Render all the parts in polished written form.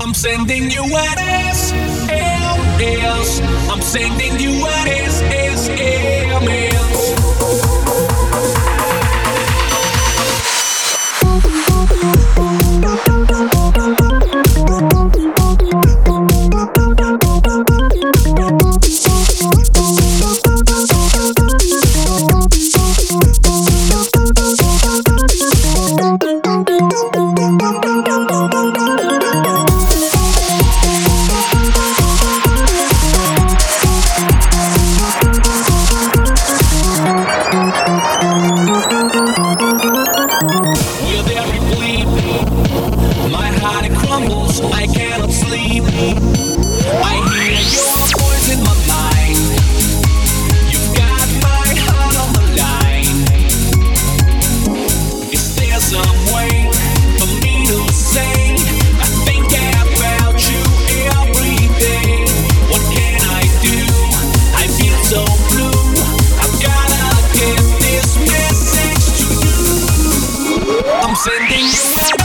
I'm sending you an SLS. I'm sending you an SSMS. I cannot sleep. I hear your voice in my mind. You've got my heart on the line. Is there some way for me to say I think about you every day? What can I do? I feel so blue. I've gotta get this message to you. I'm sending you a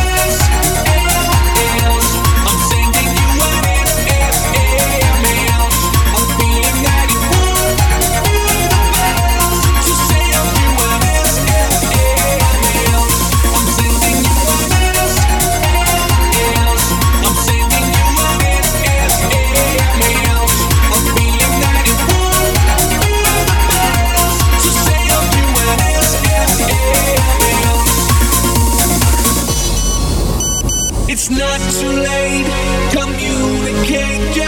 It's not too late, communicate.